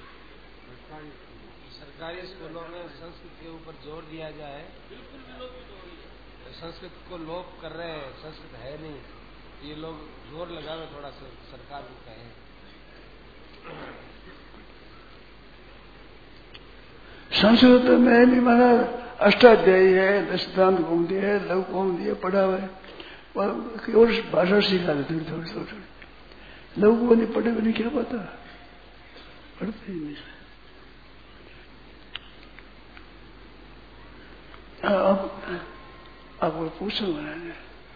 सरकारी स्कूलों में संस्कृत के ऊपर जोर दिया जाए। बिल्कुल भी लोग हो रही है, संस्कृत को लोप कर रहे हैं, संस्कृत है नहीं, ये लोग जोर लगावे थोड़ा सा, सरकार को कहें। संस्कृत में भी माना अष्टाध्यायी है, दशदांत कौमुदी है, लघु कौमुदी है, पढ़ा हुआ है, केवल भाषा सिखा देते थोड़ी। लघु को नहीं पढ़े भी नहीं, क्या पता, पढ़ते ही नहीं। अब पूछो मैंने,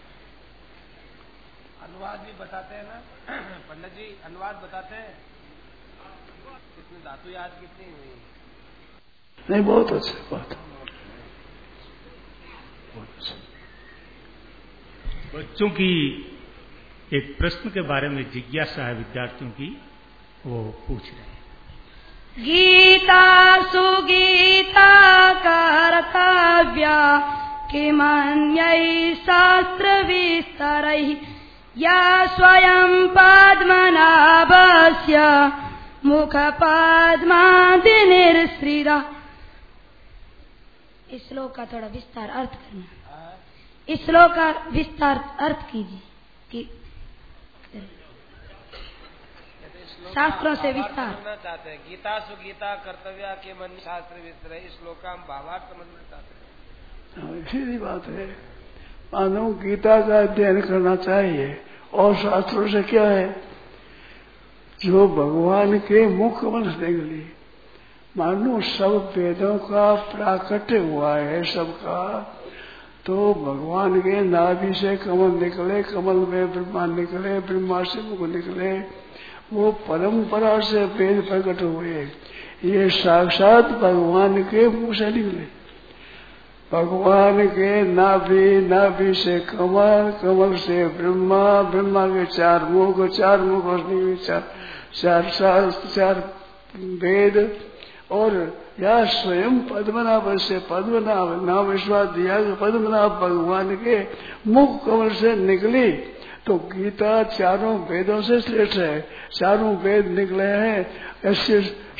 अनुवाद भी बताते हैं ना पंडित जी, अनुवाद बताते हैं कितनी धातु याद कितनी हुई। नहीं, बहुत अच्छा बात, बहुत अच्छा। बच्चों की एक प्रश्न के बारे में जिज्ञासा है विद्यार्थियों की, वो पूछ रहे हैं। गीता सुगीता कर्तव्या किमन्यै शास्त्र विस्तरैः या स्वयं पद्मनाभस्य मुखपद्मादिनिर्सृता। इस श्लोक का थोड़ा विस्तार अर्थ करना, इस श्लोक का विस्तार अर्थ कीजिए कि शास्त्रों से विस्तार समझना चाहते हैं। गीता सुगीता कर्तव्य के मन शास्त्र विस्तर, इस श्लोक का हम भावार्थ समझना चाहते हैं। सीधी बात है, मानो गीता का अध्ययन करना चाहिए, और शास्त्रों से क्या है, जो भगवान के मुख कमल से निकली, मानो सब वेदों का प्राकट्य हुआ है सबका, तो भगवान के नाभि से कमल निकले, कमल में ब्रह्मा निकले, ब्रह्मा से मुख निकले, वो परंपरा से वेद प्रकट हुए, ये साक्षात भगवान के मुख से निकले। भगवान के नाभि, नाभि से कमल, कमल से ब्रह्मा, ब्रह्मा के चार मुख, चार मुख चार शास्त्र, चार वेद, और या स्वयं पद्मनाभ से, पद्मनाभ नाम विश्वास दिया कि पद्मनाभ भगवान के मुख कमल से निकली। तो गीता चारों वेदों से श्रेष्ठ है, चारों वेद निकले हैं, ऐसे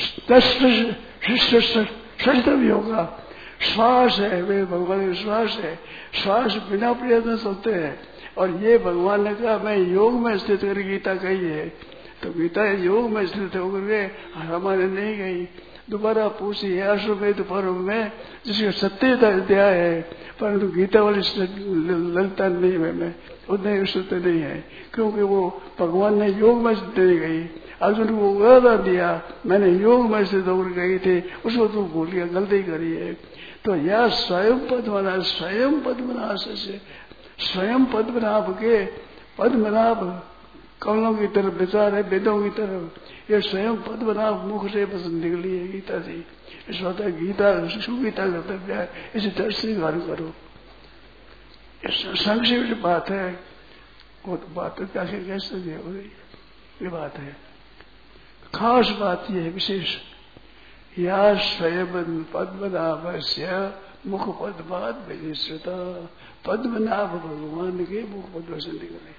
भी होगा। श्वास है, वे भगवान का श्वास है, श्वास बिना प्रयत्न चलते हैं, और ये भगवान ने कहा मैं योग में स्थित कर गीता कही है, तो गीता योग में स्थित होकर के हमारे नहीं गई। दोबारा पूछी है अश्वमेध पर्व में, जिसका 70 अध्याय है, परंतु गीता वाली ललता नहीं में उतने स्थित नहीं है, क्योंकि वो भगवान ने योग में स्थित नहीं गई। अर्जुन को वादा दिया मैंने योग में स्थित होकर गई थी, उसको तू भूल गया, गलती करी है। तो यह स्वयं पद्मनाभ, स्वयं पद्मनाभ से, स्वयं पद्मनाभ के, पद्मनाभ कमलों की तरफ विचार है, वेदों की तरफ, ये स्वयं पद्मनाभ मुख से बस निकली है गीता से। इस बात है गीता सुगीता कर्तव्य है, इसे दर्शन कार्य करो। संक्षिप्त बात है, वो तो बात तो कैसे हो रही, ये बात है। खास बात यह है विशेष, या स्वयं पद्मनाभ से मुख पद्माद विनिश्चित, पद्मनाभ भगवान के मुख पद्म से निकले।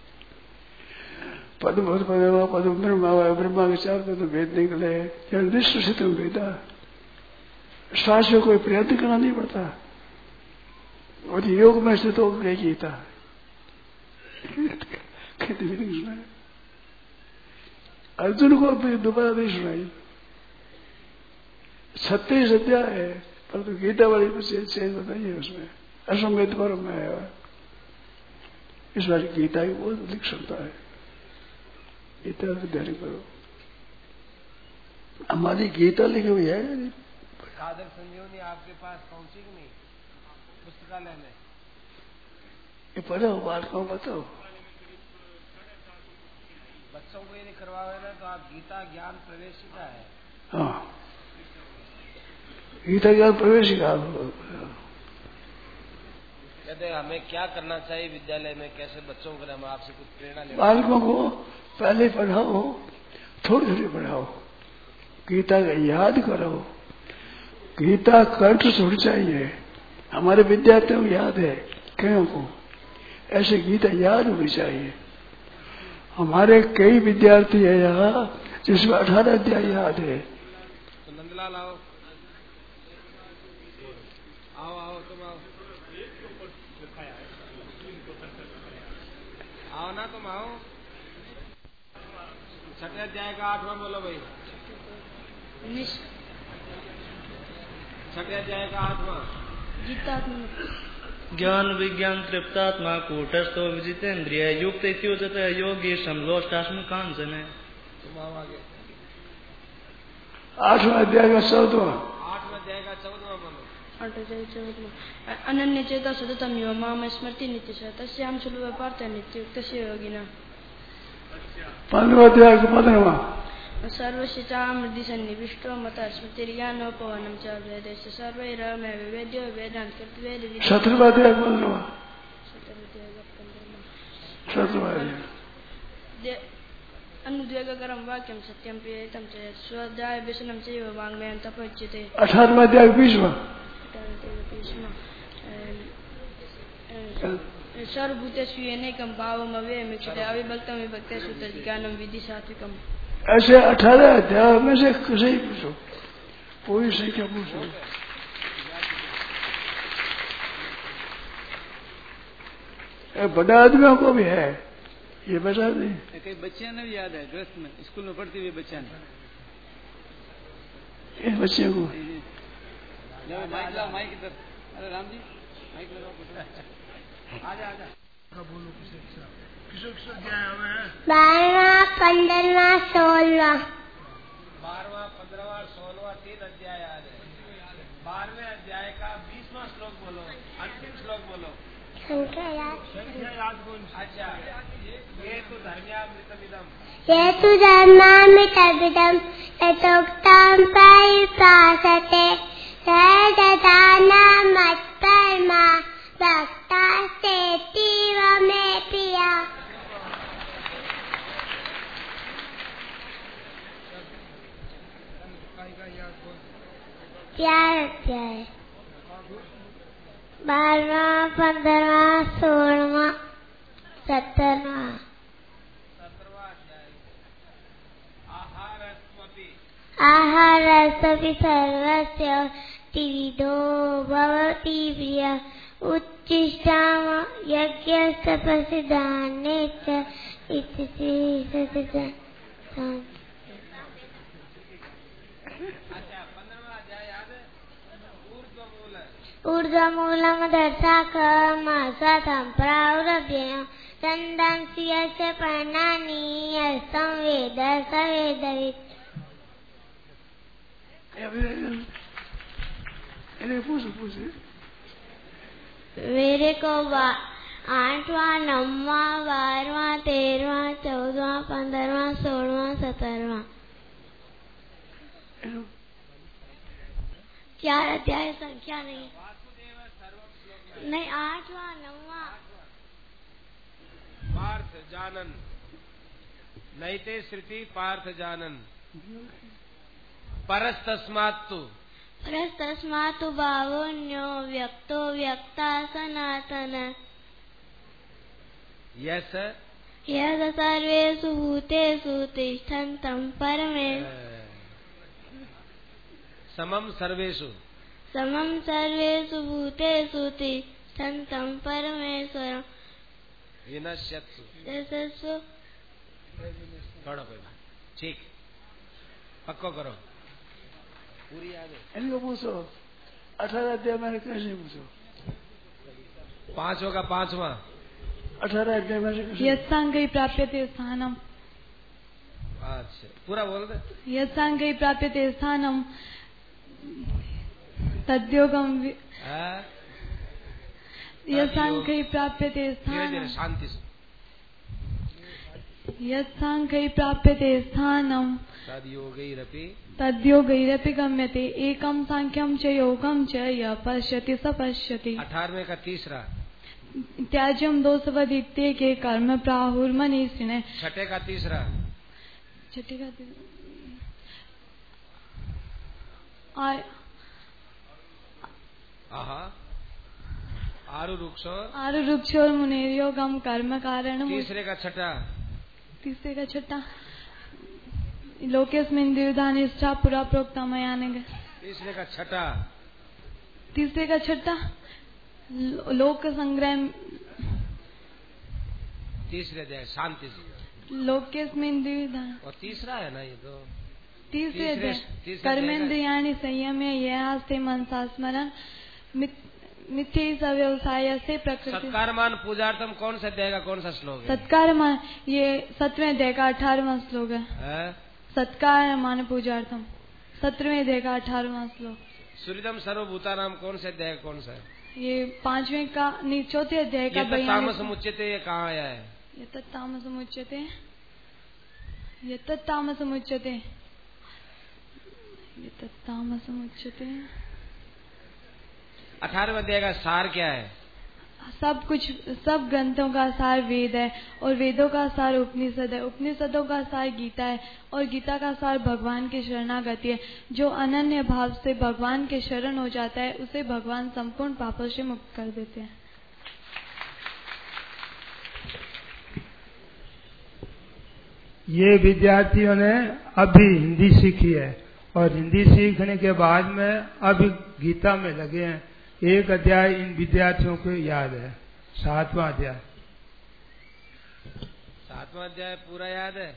पद्म ब्रह्मा, ब्रह्मा के चार पद वेद निकले, निश्चित वेदा श्वास में कोई प्रयत्न करना नहीं पड़ता। और योग में से तो गए गीता कहते भी नहीं सुनाई, अर्जुन को भी दोबारा नहीं सुनाई। 36 अध्याय है, परंतु गीता वाली चेंज बताइए उसमें असंवेद कर्म में है। इस बार गीता की बहुत अधिक क्षमता है, गीता ध्यान करो। हमारी गीता लिखी हुई है। साधक संजीवनी आपके पास पहुंची कि नहीं पुस्तकालय में? ये पढ़ो, बालकों बताओ। बच्चों को यदि करवाओगे ना तो आप गीता ज्ञान प्रवेशिका है। हाँ, गीता ज्ञान प्रवेशिका। कहते हैं हमें क्या करना चाहिए विद्यालय में, कैसे बच्चों को, हम आपसे कुछ प्रेरणा ले। बालकों को पहले पढ़ाओ, थोड़ी थोड़ी पढ़ाओ, गीता का याद करो। गीता कंठ सुन चाहिए। हमारे विद्यार्थियों को याद है, कईयों को ऐसे गीता याद होनी चाहिए। हमारे कई विद्यार्थी है यहाँ जिसमें 18 अध्याय याद है। तो नंदलाल आओ, आओ आओ तुम आओ, आओ ना तुम आओ। 6 अध्याय का 8वां बोलो भाई। 6 अध्याय का 8वां। ज्ञान विज्ञान तृप्तात्मा कूटस्थो विजितेन्द्रिय युक्त इत्युच्यत योगी समलोष्टास्म कांचन। तुम आओ आगे। 8वां अध्याय का 14वां। 8वां अध्याय का 14वां बोलो। 8 अध्याय 14वां। अनन्य चेता सततम यो माम स्मृति नित्यस्य तस्याम सुलभ पार्थ नित्युक्तस्य योगिना। 15वां अध्याय का 15वां। सर्वस्य चामृति सन्निविष्टो मता स्मृतिर्ज्ञानोपवनं च वेदस्य सर्वैरहमेव वेद्यो वेदान्त कृतवेद। 17वां अध्याय 15वां। 17वां अध्याय। अनुद्वेगकरं वाक्यं सत्यं प्रियहितं च स्वाध्याय व्यसनं चैव वाङ्मयं तपोच्यते। 18वां अध्याय 20वां। सर्वभूतेषु येनैकं भावमव्ययमीक्षते अविभक्तं विभक्तेषु तज्ज्ञानं विधि सात्विकम्। ऐसे 18 अध्याय में से किसी ही पूछो, पूरी संख्या पूछो। बड़ा आदमियों को भी है, ये बता दें। कई बच्चियां ने भी याद है, गृहस्थ में स्कूल में पढ़ती हुई बच्चियां ने, इस बच्चे को माइक इधर। अरे राम जी माइक लगाओ। आजा आजा बोलो। 12वां 15वां 16वां। 12वां 15वां 16वां 3 अध्याय याद है। 12वें अध्याय का 20वां श्लोक बोलो, अंतिम श्लोक बोलो। संख्या याद। अच्छा, ये तो धर्म्यामृतमिदम् यथोक्तं परिभाषते सदानं मत्परमा भक्तास्तेतीव मे प्रिया। चार अध्याय 12वां 15वां 16वां 17वां। 17वां अध्याय आहारस्वपि सर्वस्य त्रिविधो भवति प्रिय उच्छिष्टाम यज्ञस्तपसि दाने च इति। ऊर्ध्वमूलं दर्शाकमसतं प्रारभ्य छन्दांसि यस्य पर्णानि यस्तं वेद स वेदवित्। मेरे को 8वां 9वां 12वां 13वां 14वां 15वां 16वां 17वां 4 अध्याय संख्या नहीं 8वां 9वां। पार्थ जानन नैते श्रुति पार्थ जानन परस्तस्मात्तु भावोऽन्यो व्यक्तो व्यक्ता सनातन। यस सर्वेषु भूतेषु तिष्ठन्तं परमे समम सर्वेषु समम सर्वेषु भूतेषु तिष्ठन्तं परमेश्वरं विनश्यत्सु यशस्व। छोड़ो कोई बात, ठीक, पक्को करो, पूरी याद है। इनको पूछो 18 अध्याय मैंने कृष्ण पूछो, 5 होगा 5वां 18 अध्याय मैंने कृष्ण यत्सांगै प्राप्यते स्थानम। अच्छा पूरा बोल दे। यत्सांगै प्राप्यते स्थानम तद्योगम यत्सांगै प्राप्यते धीरे स्थानम धीरे शांति से। यत्सांगै प्राप्यते स्थानम तद्योगैरपि गम्यते एकम सांख्यम च योगम च य पश्यति स पश्यति। 18वें का तीसरा त्याज्यम दोषवदित्य के कर्म प्राहुर्मनीषिणे। 6ठे का तीसरा छठे का आरु वृक्षोर मुनेर्योगम कर्म कारण। तीसरे का छठा लोकेस्मिन् द्विविधा निष्ठा पुरा प्रोक्ता मया ने। तीसरे का छठा लोक संग्रह। तीसरे अध्याय शांति से। लोकेस्मिन् द्विविधा और तीसरा है ना ये तो तीसरे अध्याय कर्मेन्द्रियाणि संयम्य यस्ते मनसा स्मरण मिथ्ये स व्यवसाय से प्रकृति। सत्कारमान पूजार्थम कौन सा अध्याय का कौन सा श्लोक है? सत्कारमान ये 7वें अध्याय का 18वां श्लोक है। सत्कारमान पूजार्थम 17वें अध्याय का 18वां श्लोक। सूर्यदम सर्वभूतानाम कौन से अध्याय कौन सा है? ये 5वें का नहीं 4थे अध्याय का। ये तामस मुच्यते, ये कहाँ आया है? ये तामस मुच्यते, ये तामस मुच्यते, ये तामस मुच्यते। 18वें अध्याय का सार क्या है? सब कुछ, सब ग्रंथों का सार वेद है और वेदों का सार उपनिषद है, उपनिषदों का सार गीता है और गीता का सार भगवान की शरणागति है। जो अनन्य भाव से भगवान के शरण हो जाता है उसे भगवान संपूर्ण पापों से मुक्त कर देते हैं। ये विद्यार्थियों ने अभी हिंदी सीखी है और हिंदी सीखने के बाद में अभी गीता में लगे हैं। एक अध्याय इन विद्यार्थियों को याद है, 7वां अध्याय। 7वां अध्याय पूरा याद है?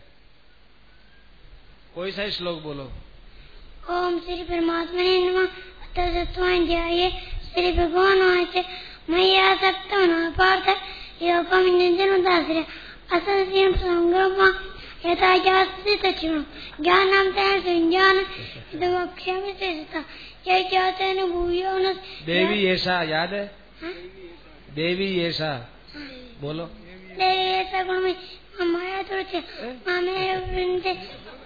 कोई सा श्लोक बोलो। ओम श्री परमात्मा ने नमः। अध्याय श्री भगवान वाच मय्या सत्तो न पार्थ योगम निजनुदाश्रय असंशयं संग्रह यथा जास्ति तच्छृणु ज्ञानं तेन संज्ञान इदमक्षयं विशेषतः ये चाहते न भूयो न। देवी ऐसा याद है? देवी ऐसा बोलो। देवी ऐसा गुण में माया तुरचे मामे वृंदे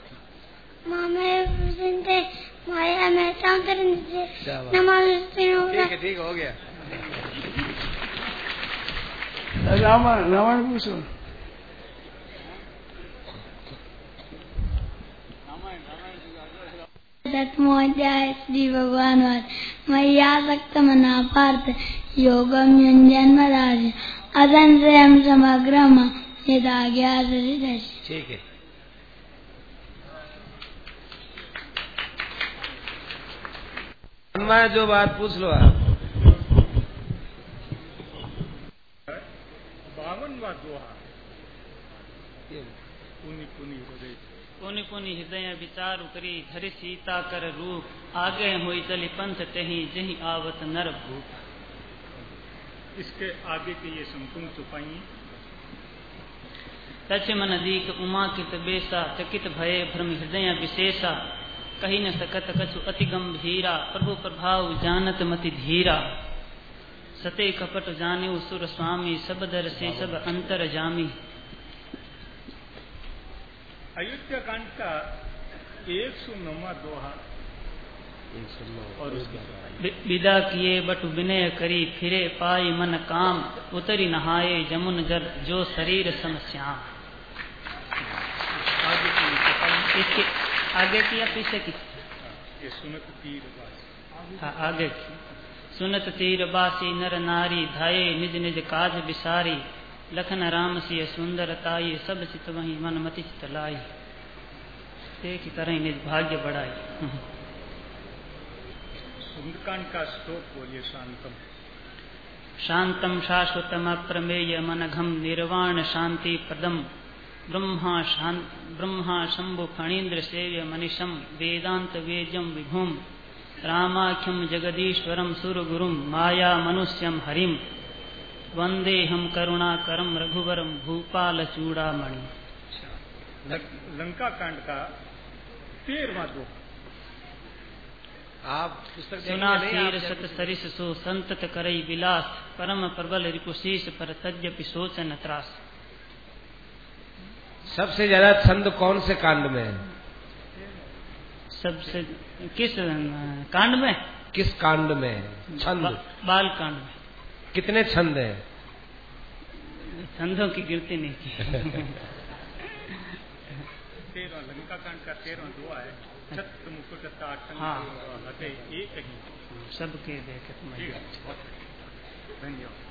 माया में तांतरन से नमस्ते होगा। ठीक हो गया। रावण पूछो। दत्मोध्याय श्री भगवान मय्या सक्त मना पार्थ योगम जन्मराज असंशयं समग्रम यदा ज्ञातस्य। ठीक है। मैं जो बात पूछ लो आप। 52वां दोहा। पुनि पुनि हृदय विचार उतरी धरि सीता कर रूप आगे हुई चली पंथ तही जही आवत नर भूप। इसके आगे के ये संपूर्ण चुपाइए। लक्ष्मण दीक उमाकित बेसा चकित भये भ्रम हृदय विशेषा कही न सकत कछु अति गंभीरा प्रभु प्रभाव जानत मति धीरा सते कपट जाने सुर स्वामी सब दर से सब अंतर जामी। अयोध्या कांड का 109वां दोहा और उसके विदा किए बटु विनय करी फिरे पाई मन काम उतरी नहाए जमुन जल जो शरीर समश्याम। इसके आगे की या पीछे की? ये सुनत तीर बासी। हाँ आगे की। सुनत तीर बासी नर नारी धाये निज निज काज बिसारी लखन राम सिय सुंदर ताई सब चित वही मन मति चित लाई एक ही तरह निज भाग्य बढ़ाई। सुंदरकांड का श्लोक बोलिए। शांतम शांतम शाश्वतम अप्रमेय मनघम निर्वाण शांति पदम ब्रह्मा शंभु फणीन्द्र सेव्य मनीषम वेदांत वेद्यम विभुम रामाख्यम जगदीश्वरम सुरगुरुम माया मनुष्यम हरिम वंदेहम करुणाकरम रघुवरम भूपाल चूड़ामणि। लंका कांड का 13वां श्लोक आप पुस्तक सुना तीर सत सरिस सो संतत करई विलास परम प्रबल रिपुशीष पर तद्यपि सोचन त्रास। सबसे ज्यादा छंद कौन से कांड में है? सबसे किस कांड में? किस कांड में छंद? बाल कांड में। कितने छंद हैं? छंदों की गिनती नहीं की। 13 लंका कांड का 13वां दुआ है। छत्र मुकुट ताटंक हाँ हटे एक ही सबके देखे। धन्यवाद।